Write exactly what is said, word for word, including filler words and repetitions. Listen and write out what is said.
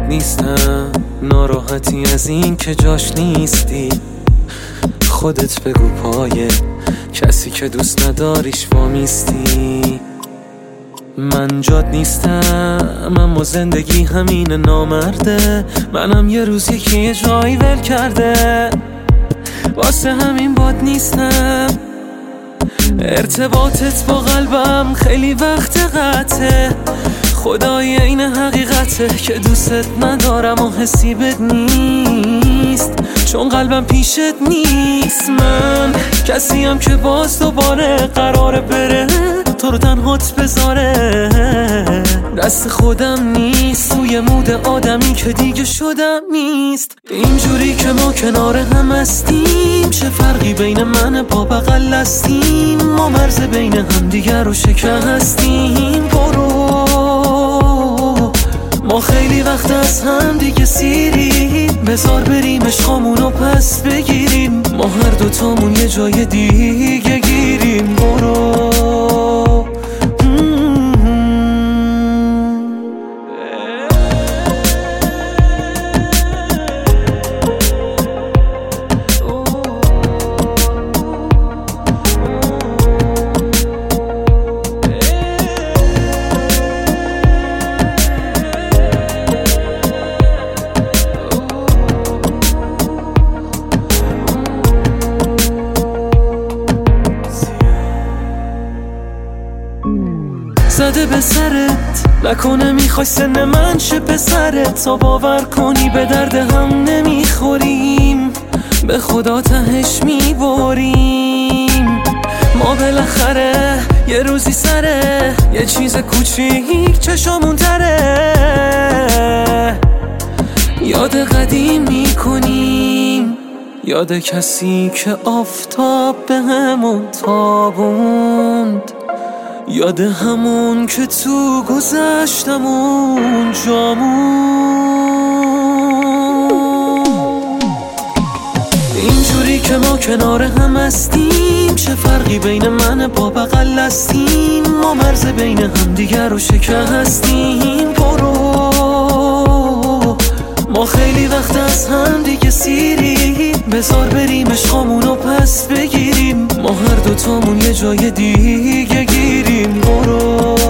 باد نیستم، ناراحتی از این که جاش نیستی. خودت بگو پای کسی که دوست نداریش وامیستی. من جاد نیستم اما زندگی همین نامرده. منم یه روز یکی یه جایی ول کرده، واسه همین باد نیستم. ارتباطت با قلبم خیلی وقت قطعه، خدای این حقیقته که دوستت ندارم و حسی بد نیست، چون قلبم پیشت نیست. من کسیم که باز دوباره قراره بره تو رو تنهات بذاره. دست خودم نیست، توی مود آدمی که دیگه شدم نیست. اینجوری که ما کنار هم هستیم، چه فرقی بین من با بغل هستیم؟ ما مرز بین هم دیگر رو شکستیم. برو ما خیلی وقت از هم دیگه سیریم، بذار بریم عشقامونو پس بگیریم. ما هر دوتامون یه جای دیگه گیریم. برو زده به سرت، نکنه میخوای سن من شه پسرت. تا باور کنی به درد هم نمیخوریم، به خدا تهش میبریم. ما بالاخره یه روزی سره یه چیز کوچیک چشامون تره، یاد قدیم میکنیم، یاد کسی که آفتاب به همون تابوند، یاد همون که تو گذشتمون جامون. اینجوری که ما کنار هم هستیم، چه فرقی بین من با بغل هستیم؟ ما مرز بین هم دیگر رو شکستیم. برو ما خیلی وقت از هم دیگه سیریم، بذار بریم عشقامونو پس بگیریم. ما هر دوتامون یه جای دیگه گیریم. برو